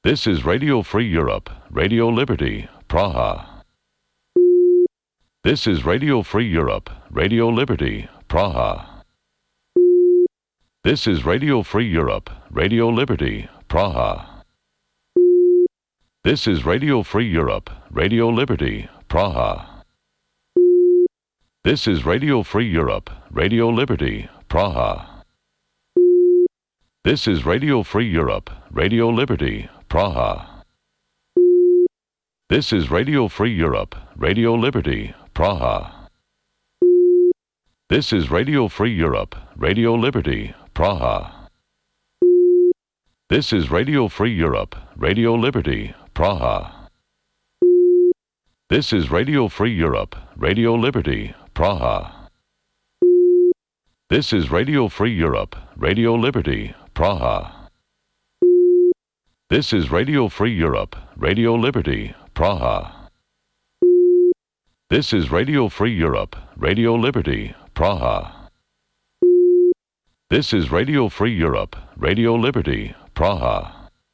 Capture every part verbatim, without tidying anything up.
This is Radio Free Europe, Radio Liberty, Praha. This is Radio Free Europe, Radio Liberty, Praha. This is Radio Free Europe, Radio Liberty, Praha. This is Radio Free Europe, Radio Liberty, Praha. This is Radio Free Europe, Radio Liberty, Praha. This is Radio Free Europe, Radio Liberty, Praha. This is Radio Free Europe, Radio Liberty, Praha. This is Radio Free Europe, Radio Liberty, Praha. This is Radio Free Europe, Radio Liberty, Praha. This is Radio Free Europe, Radio Liberty, Praha. This is Radio Free Europe, Radio Liberty, Praha. This is Radio Free Europe, Radio Liberty, Praha. This is Radio Free Europe, Radio Liberty, Praha. This is Radio Free Europe, Radio Liberty, Praha.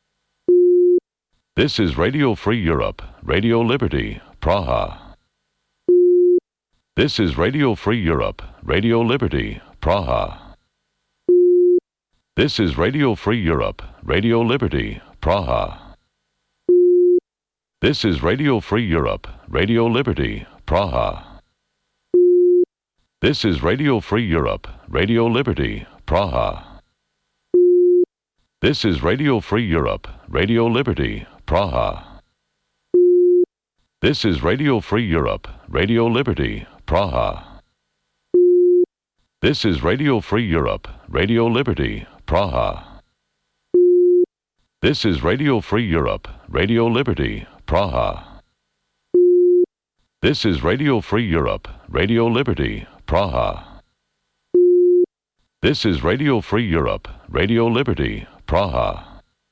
This is Radio Free Europe, Radio Liberty, Praha. This is Radio Free Europe, Radio Liberty, Praha. This is Radio Free Europe, Radio Liberty, Praha. This is Radio Free Europe, Radio Liberty, Praha. This is Radio Free Europe, Radio Liberty, Praha. This is Radio Free Europe, Radio Liberty, Praha. This is Radio Free Europe, Radio Liberty, Praha. This is Radio Free Europe, Radio Liberty, Praha. This is Radio Free Europe, Radio Liberty, Praha. This is Radio Free Europe, Radio Liberty, Praha. This is Radio Free Europe, Radio Liberty, Praha.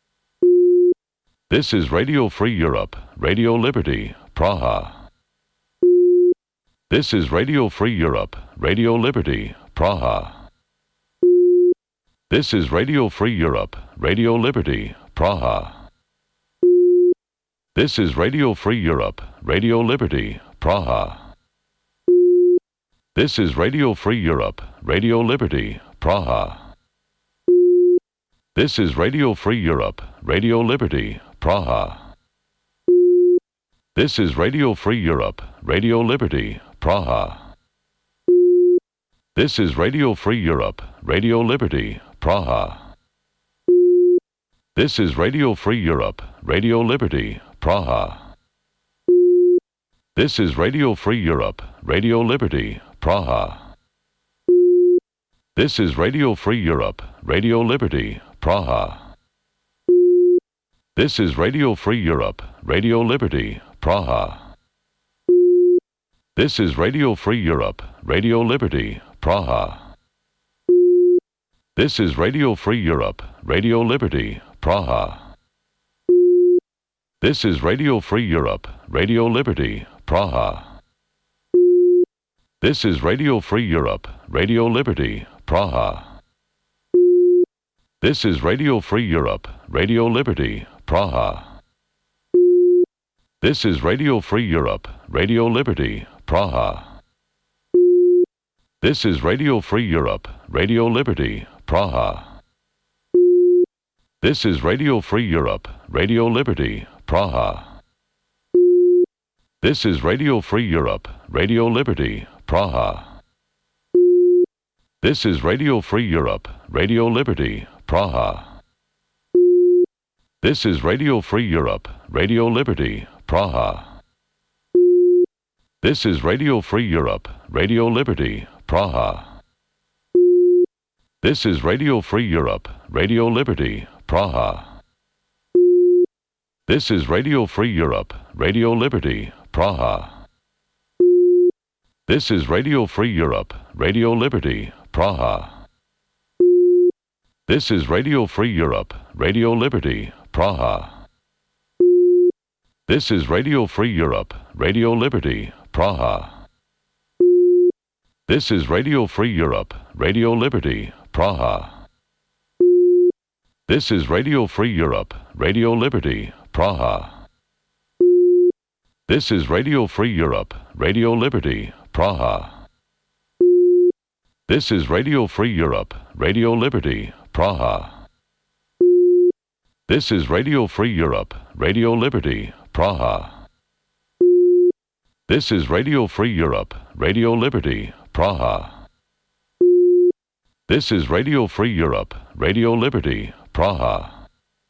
This is Radio Free Europe, Radio Liberty, Praha. This is Radio Free Europe, Radio Liberty, Praha. This is Radio Free Europe, Radio Liberty, Praha. This is Radio Free Europe, Radio Liberty, Praha. This is Radio Free Europe, Radio Liberty, Praha. This is Radio Free Europe, Radio Liberty, Praha. This is Radio Free Europe, Radio Liberty, Praha. This is Radio Free Europe, Radio Liberty, Praha. This is Radio Free Europe, Radio Liberty, Praha. This is Radio Free Europe, Radio Liberty, Praha. This is Radio Free Europe, Radio Liberty, Praha. This is Radio Free Europe, Radio Liberty, Praha. This is Radio Free Europe, Radio Liberty, Praha. This is Radio Free Europe, Radio Liberty, Praha. This is Radio Free Europe, Radio Liberty, Praha. This is Radio Free Europe, Radio Liberty, Praha. This is Radio Free Europe, Radio Liberty, Praha. This is Radio Free Europe, Radio Liberty, Praha. This is Radio Free Europe, Radio Liberty, Praha. This is Radio Free Europe, Radio Liberty, Praha. This is Radio Free Europe, Radio Liberty, Praha. This is Radio Free Europe, Radio Liberty, Praha. This is Radio Free Europe, Radio Liberty, Praha. This is Radio Free Europe, Radio Liberty, Praha. This is Radio Free Europe, Radio Liberty, Praha. This is Radio Free Europe, Radio Liberty, Praha. This is Radio Free Europe, Radio Liberty, Praha. This is Radio Free Europe, Radio Liberty, Praha. This is Radio Free Europe, Radio Liberty, Praha. This is Radio Free Europe, Radio Liberty, Praha. This is Radio Free Europe, Radio Liberty, Praha. This is Radio Free Europe, Radio Liberty, Praha. This is Radio Free Europe, Radio Liberty, Praha. This is Radio Free Europe, Radio Liberty, Praha. This is Radio Free Europe, Radio Liberty, Praha. This is Radio Free Europe, Radio Liberty, Praha.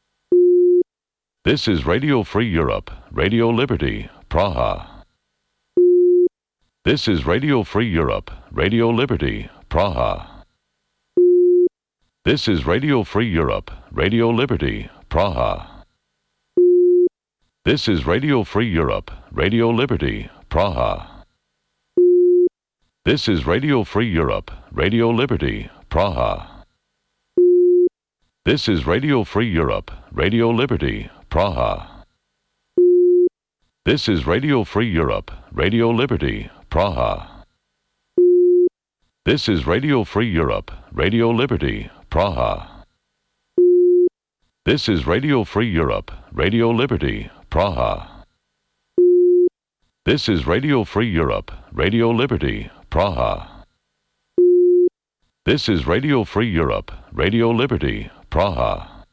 This is Radio Free Europe, Radio Liberty, Praha. This is Radio Free Europe, Radio Liberty, Praha. This is Radio Free Europe, Radio Liberty, Praha. This is Radio Free Europe, Radio Liberty, Praha. This is Radio Free Europe, Radio Liberty, Praha. This is Radio Free Europe, Radio Liberty, Praha. This is Radio Free Europe, Radio Liberty, Praha. This is Radio Free Europe, Radio Liberty, Praha. This is Radio Free Europe, Radio Liberty, Praha. This is Radio Free Europe, Radio Liberty, Praha. This is Radio Free Europe, Radio Liberty, Praha.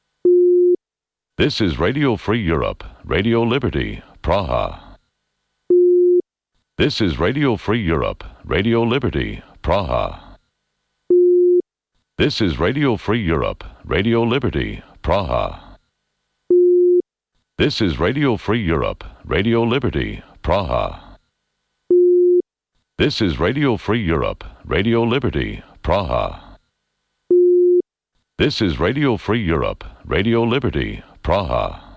This is Radio Free Europe, Radio Liberty, Praha. This is Radio Free Europe, Radio Liberty, Praha. This is Radio Free Europe, Radio Liberty, Praha. This is Radio Free Europe, Radio Liberty, Praha. This is Radio Free Europe, Radio Liberty, Praha. This is Radio Free Europe, Radio Liberty, Praha.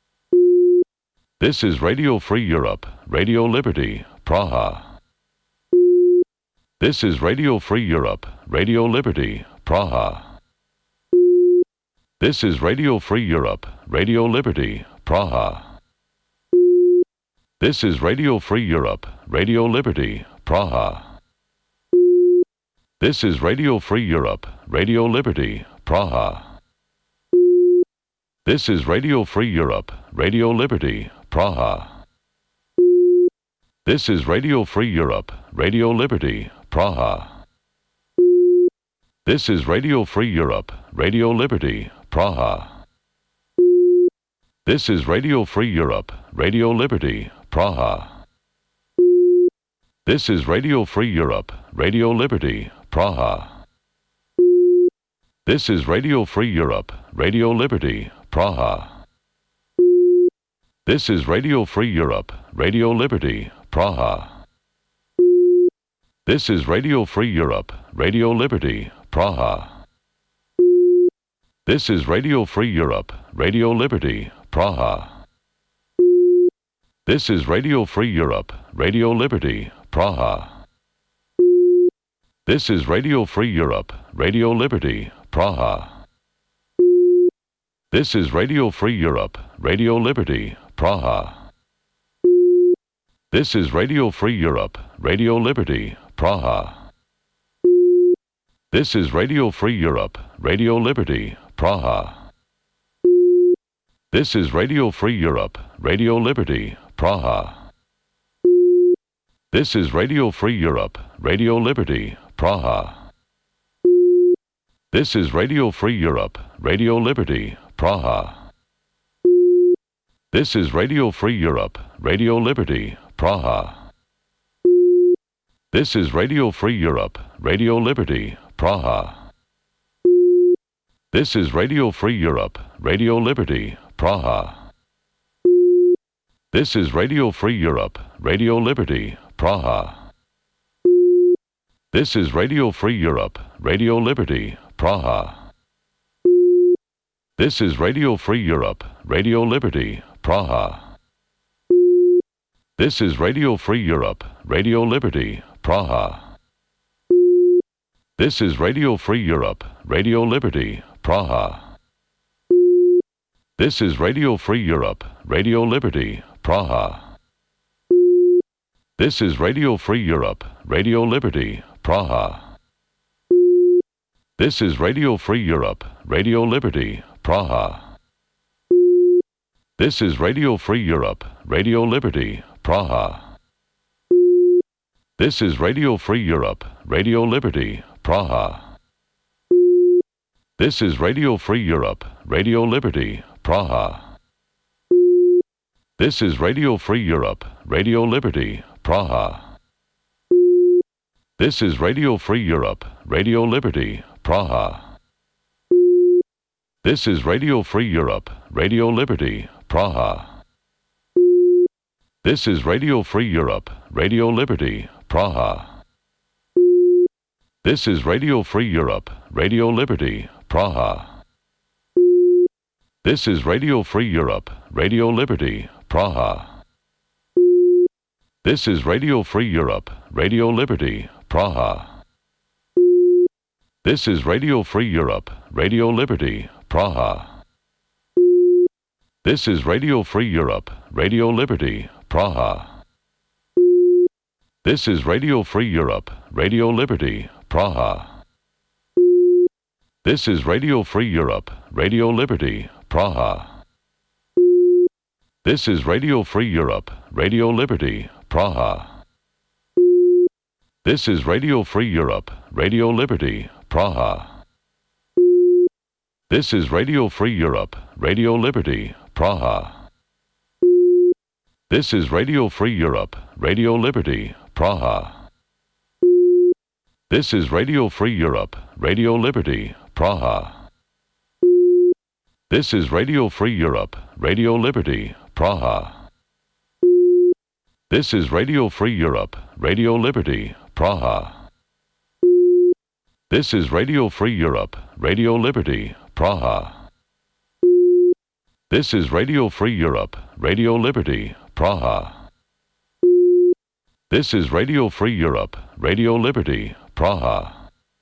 This is Radio Free Europe, Radio Liberty, Praha. This is Radio Free Europe, Radio Liberty, Praha. This is Radio Free Europe, Radio Liberty, Praha. This is Radio Free Europe, Radio Liberty, Praha. This is Radio Free Europe, Radio Liberty, Praha. This is Radio Free Europe, Radio Liberty, Praha. This is Radio Free Europe, Radio Liberty, Praha. This is Radio Free Europe, Radio Liberty, Praha. This is Radio Free Europe, Radio Liberty, Praha. This is Radio Free Europe, Radio Liberty, Praha. This is Radio Free Europe, Radio Liberty, Praha. This is Radio Free Europe, Radio Liberty, Praha. This is Radio Free Europe, Radio Liberty, Praha. This is Radio Free Europe, Radio Liberty, Praha. This is Radio Free Europe, Radio Liberty, Praha. This is Radio Free Europe, Radio Liberty, Praha. This is Radio Free Europe, Radio Liberty, Praha. This is Radio Free Europe, Radio Liberty, Praha. This is Radio Free Europe, Radio Liberty, Praha. This is Radio Free Europe, Radio Liberty, Praha. This is Radio Free Europe, Radio Liberty, Praha. This is Radio Free Europe, Radio Liberty, Praha. This is Radio Free Europe, Radio Liberty, Praha. This is Radio Free Europe, Radio Liberty, Praha. This is Radio Free Europe, Radio Liberty, Praha. This is Radio Free Europe, Radio Liberty, Praha. This is Radio Free Europe, Radio Liberty, Praha. This is Radio Free Europe, Radio Liberty, Praha. This is Radio Free Europe, Radio Liberty, Praha. This is Radio Free Europe, Radio Liberty, Praha. This is Radio Free Europe, Radio Liberty, Praha. This is Radio Free Europe, Radio Liberty, Praha. This is Radio Free Europe, Radio Liberty, Praha. This is Radio Free Europe, Radio Liberty, Praha. This is Radio Free Europe, Radio Liberty, Praha. This is Radio Free Europe, Radio Liberty, Praha. This is Radio Free Europe, Radio Liberty, Praha. This is Radio Free Europe, Radio Liberty, Praha. This is Radio Free Europe, Radio Liberty, Praha. This is Radio Free Europe, Radio Liberty, Praha. This is Radio Free Europe, Radio Liberty, Praha. This is Radio Free Europe, Radio Liberty, Praha. This is Radio Free Europe, Radio Liberty, Praha. This is Radio Free Europe, Radio Liberty, Praha. This is Radio Free Europe, Radio Liberty, Praha. This is Radio Free Europe, Radio Liberty, Praha. This is Radio Free Europe, Radio Liberty, Praha. This is Radio Free Europe, Radio Liberty, Praha. This is Radio Free Europe, Radio Liberty, Praha. This is Radio Free Europe, Radio Liberty, Praha. This is Radio Free Europe, Radio Liberty, Praha. This is Radio Free Europe, Radio Liberty, Praha. This is Radio Free Europe, Radio Liberty, Praha. This is Radio Free Europe, Radio Liberty, Praha. This is Radio Free Europe, Radio Liberty, Praha. This is Radio Free Europe, Radio Liberty, Praha. This is Radio Free Europe, Radio Liberty, Praha.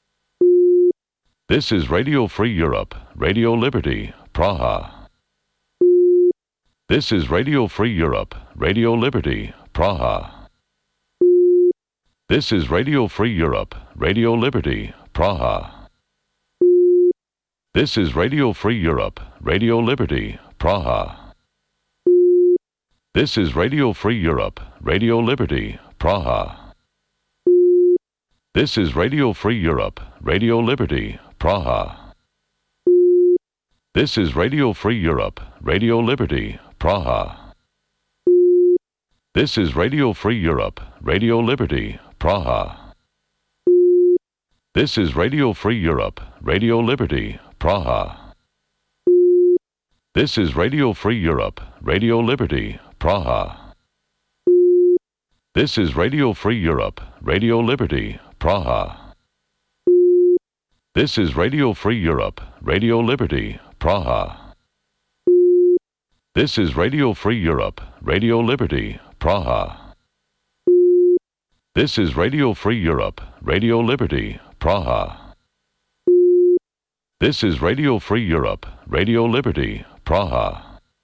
This is Radio Free Europe, Radio Liberty, Praha. This is Radio Free Europe, Radio Liberty, Praha. This is Radio Free Europe, Radio Liberty, Praha. This is Radio Free Europe, Radio Liberty, Praha. This is Radio Free Europe, Radio Liberty, Praha. This is Radio Free Europe, Radio Liberty, Praha. This is Radio Free Europe, Radio Liberty, Praha. This is Radio Free Europe, Radio Liberty, Praha. This is Radio Free Europe, Radio Liberty, Praha. This is Radio Free Europe, Radio Liberty, Praha. This is Radio Free Europe, Radio Liberty, Praha. This is Radio Free Europe, Radio Liberty, Praha. This is Radio Free Europe, Radio Liberty, Praha. This is Radio Free Europe, Radio Liberty, Praha. This is Radio Free Europe, Radio Liberty, Praha.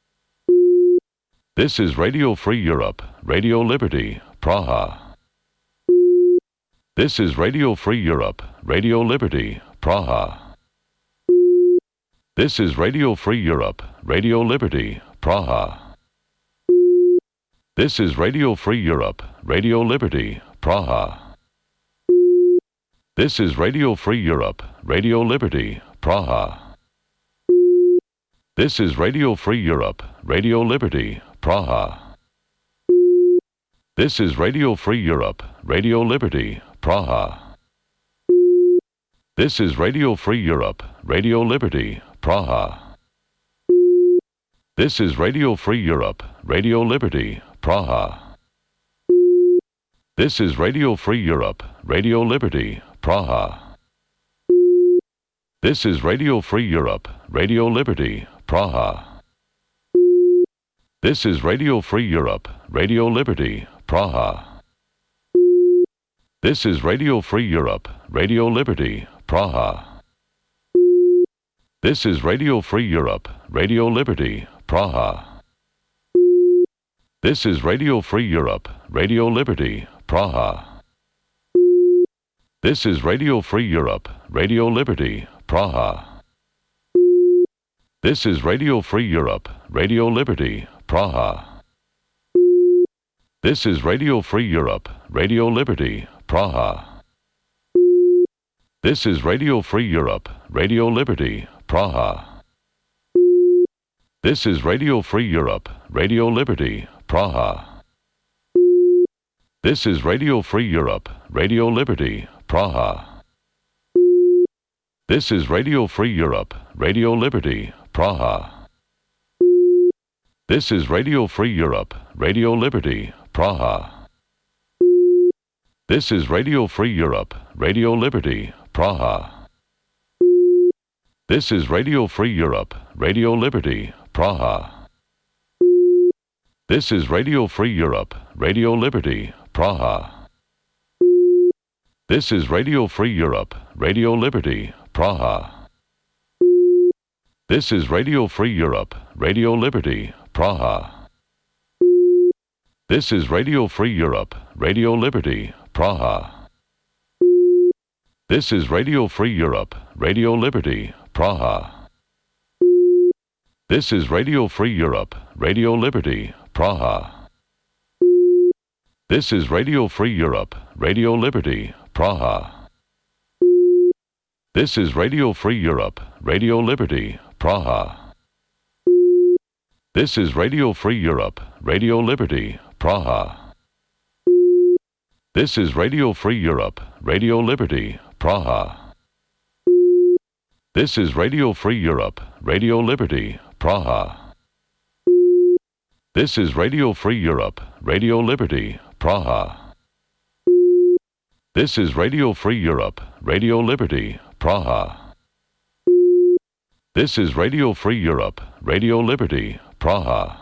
This is Radio Free Europe, Radio Liberty, Praha. This is Radio Free Europe, Radio Liberty, Praha. This is Radio Free Europe, Radio Liberty, Praha. This is Radio Free Europe, Radio Liberty, Praha. This is Radio Free Europe, Radio Liberty, Praha. This is Radio Free Europe, Radio Liberty, Praha. This is Radio Free Europe, Radio Liberty, Praha. This is Radio Free Europe, Radio Liberty, Praha. This is Radio Free Europe, Radio Liberty, Praha. This is Radio Free Europe, Radio Liberty, Praha. This is Radio Free Europe, Radio Liberty, Praha. This is Radio Free Europe, Radio Liberty, Praha. This is Radio Free Europe, Radio Liberty, Praha. This is Radio Free Europe, Radio Liberty, Praha. This is Radio Free Europe, Radio Liberty, Praha. This is Radio Free Europe, Radio Liberty, Praha. This is Radio Free Europe, Radio Liberty, Praha. This is Radio Free Europe, Radio Liberty, Praha. This is Radio Free Europe, Radio Liberty, Praha. This is Radio Free Europe, Radio Liberty, Praha. This is Radio Free Europe, Radio Liberty, Praha. This is Radio Free Europe, Radio Liberty, Praha. This is Radio Free Europe, Radio Liberty, Praha. This is Radio Free Europe, Radio Liberty, Praha. This is Radio Free Europe, Radio Liberty, Praha. This is Radio Free Europe, Radio Liberty, Praha. This is Radio Free Europe, Radio Liberty, Praha. This is Radio Free Europe, Radio Liberty, Praha. This is Radio Free Europe, Radio Liberty, Praha. This is Radio Free Europe, Radio Liberty, Praha. This is Radio Free Europe, Radio Liberty, Praha. This is Radio Free Europe, Radio Liberty, Praha. This is Radio Free Europe, Radio Liberty, Praha. This is Radio Free Europe, Radio Liberty, Praha. This is Radio Free Europe, Radio Liberty, Praha. This is Radio Free Europe, Radio Liberty, Praha. This is Radio Free Europe, Radio Liberty, Praha. This is Radio Free Europe, Radio Liberty, Praha. This is Radio Free Europe, Radio Liberty, Praha.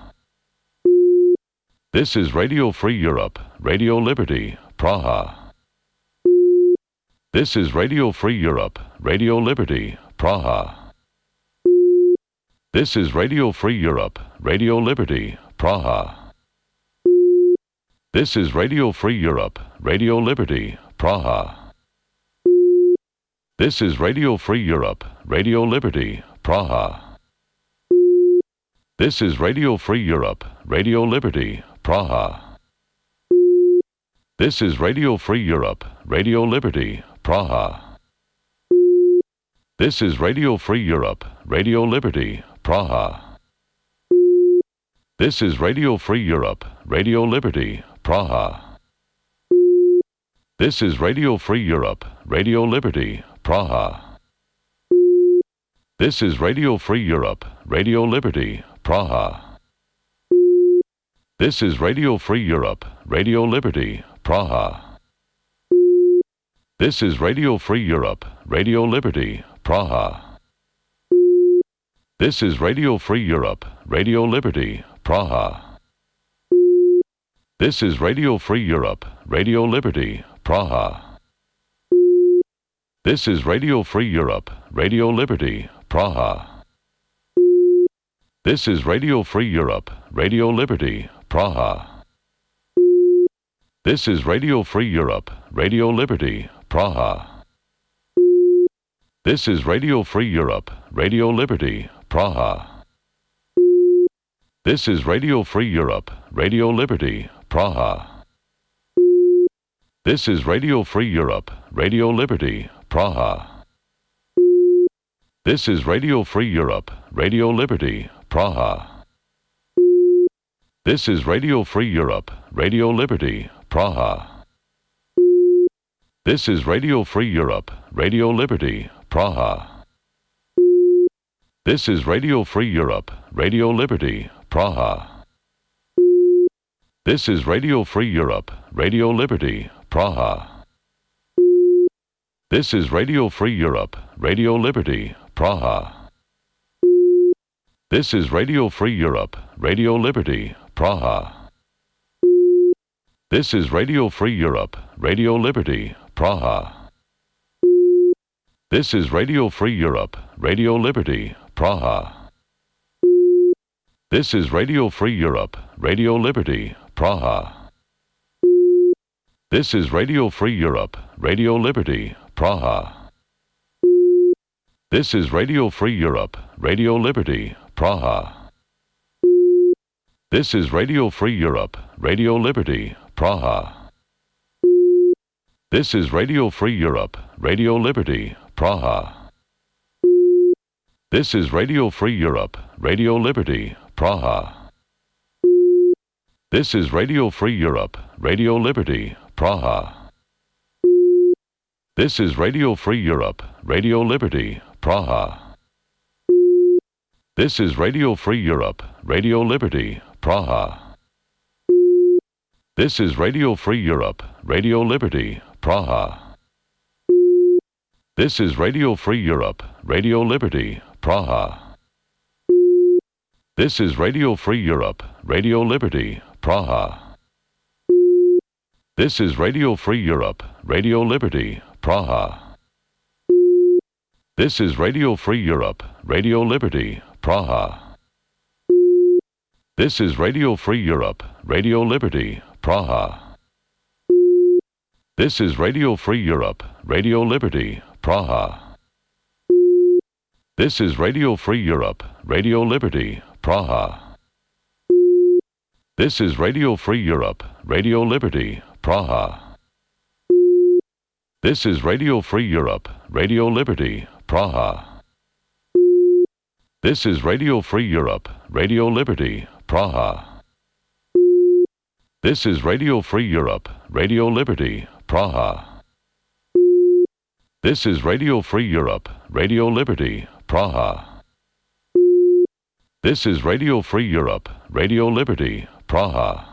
This is Radio Free Europe, Radio Liberty, Praha. This is Radio Free Europe, Radio Liberty, Praha. This is Radio Free Europe, Radio Liberty, Praha. This is Radio Free Europe, Radio Liberty, Praha. This is Radio Free Europe, Radio Liberty, Praha. This is Radio Free Europe, Radio Liberty, Praha. This is Radio Free Europe, Radio Liberty, Praha. This is Radio Free Europe, Radio Liberty, Praha. This is Radio Free Europe, Radio Liberty, Praha. This is Radio Free Europe, Radio Liberty, Praha. This is Radio Free Europe, Radio Liberty, Praha. This is Radio Free Europe, Radio Liberty, Praha. This is Radio Free Europe, Radio Liberty, Praha. This is Radio Free Europe, Radio Liberty, Praha. This is Radio Free Europe, Radio Liberty, Praha. This is Radio Free Europe, Radio Liberty, Praha. This is Radio Free Europe, Radio Liberty, Praha. This is Radio Free Europe, Radio Liberty, Praha. This is Radio Free Europe, Radio Liberty, Praha. This is Radio Free Europe, Radio Liberty, Praha. This is Radio Free Europe, Radio Liberty, Praha. This is Radio Free Europe, Radio Liberty, Praha. This is Radio Free Europe, Radio Liberty, Praha. This is Radio Free Europe, Radio Liberty, Praha. This is Radio Free Europe, Radio Liberty, Praha. This is Radio Free Europe, Radio Liberty, Praha. This is Radio Free Europe, Radio Liberty, Praha. This is Radio Free Europe, Radio Liberty, Praha. This is Radio Free Europe, Radio Liberty, Praha. This is Radio Free Europe, Radio Liberty, Praha. This is Radio Free Europe, Radio Liberty, Praha. This is Radio Free Europe, Radio Liberty, Praha. This is Radio Free Europe, Radio Liberty, Praha. This is Radio Free Europe, Radio Liberty, Praha. This is Radio Free Europe, Radio Liberty, Praha. This is Radio Free Europe, Radio Liberty, Praha. This is Radio Free Europe, Radio Liberty, Praha. This is Radio Free Europe, Radio Liberty, Praha. This is Radio Free Europe, Radio Liberty, Praha. This is Radio Free Europe, Radio Liberty, Praha. This is Radio Free Europe, Radio Liberty, Praha. This is Radio Free Europe, Radio Liberty, Praha. This is Radio Free Europe, Radio Liberty, Praha. This is Radio Free Europe, Radio Liberty, Praha. This is Radio Free Europe, Radio Liberty, Praha. This is Radio Free Europe, Radio Liberty, Praha. This is Radio Free Europe, Radio Liberty, Praha. This is Radio Free Europe, Radio Liberty, Praha. This is Radio Free Europe, Radio Liberty, Praha. This is Radio Free Europe, Radio Liberty, Praha. This is Radio Free Europe, Radio Liberty, Praha. This is Radio Free Europe, Radio Liberty, Praha. This is Radio Free Europe, Radio Liberty, Praha.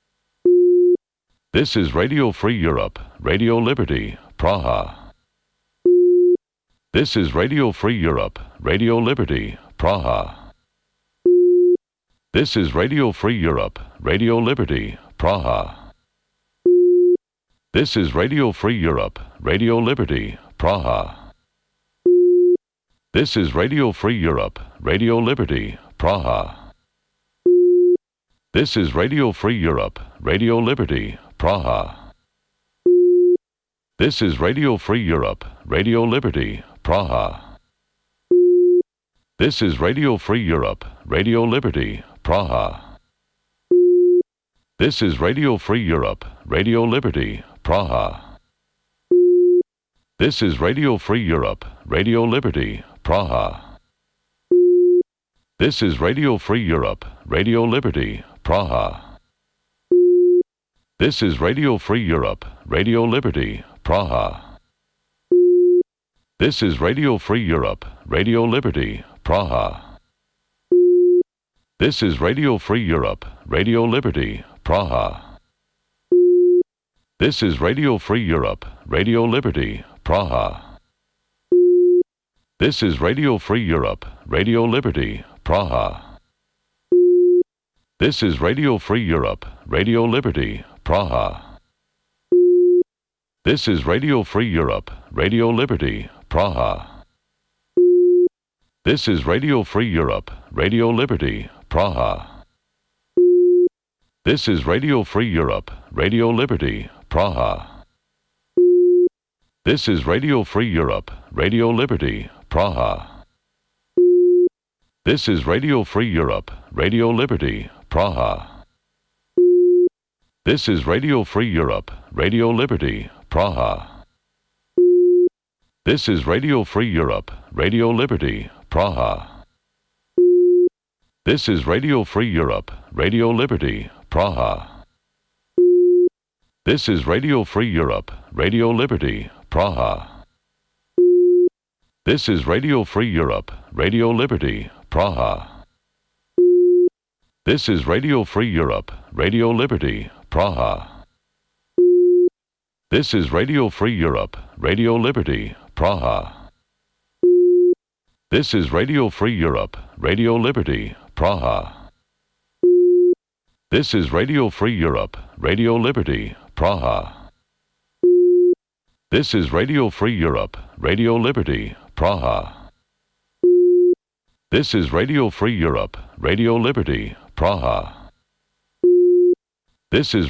This is Radio Free Europe, Radio Liberty, Praha. This is Radio Free Europe, Radio Liberty, Praha. This is Radio Free Europe, Radio Liberty, Praha. This is Radio Free Europe, Radio Liberty, Praha. This is Radio Free Europe, Radio Liberty, Praha. This is Radio Free Europe, Radio Liberty, Praha. This is Radio Free Europe, Radio Liberty, Praha. This is Radio Free Europe, Radio Liberty, Praha. This is Radio Free Europe, Radio Liberty, Praha. This is Radio Free Europe, Radio Liberty, Praha. This is Radio Free Europe, Radio Liberty, Praha. This is Radio Free Europe, Radio Liberty, Praha. This is Radio Free Europe, Radio Liberty, Praha. This is Radio Free Europe, Radio Liberty, Praha. This is Radio Free Europe, Radio Liberty, Praha. This is Radio Free Europe, Radio Liberty, Praha. This is Radio Free Europe, Radio Liberty, Praha. This is Radio Free Europe, Radio Liberty, Praha. This is Radio Free Europe, Radio Liberty, Praha. This is Radio Free Europe, Radio Liberty, Praha. This is Radio Free Europe, Radio Liberty, Praha. This is Radio Free Europe, Radio Liberty, Praha. This is Radio Free Europe, Radio Liberty, Praha. This is Radio Free Europe, Radio Liberty, Praha. This is Radio Free Europe, Radio Liberty, Praha. This is Radio Free Europe, Radio Liberty, Praha. This is Radio Free Europe, Radio Liberty, Praha. This is Radio Free Europe, Radio Liberty, Praha. This is Radio Free Europe, Radio Liberty, Praha. This is Radio Free Europe, Radio Liberty, Praha. This is Radio Free Europe, Radio Liberty, Praha. This is Radio Free Europe, Radio Liberty, Praha. This is Radio Free Europe, Radio Liberty, Praha. This is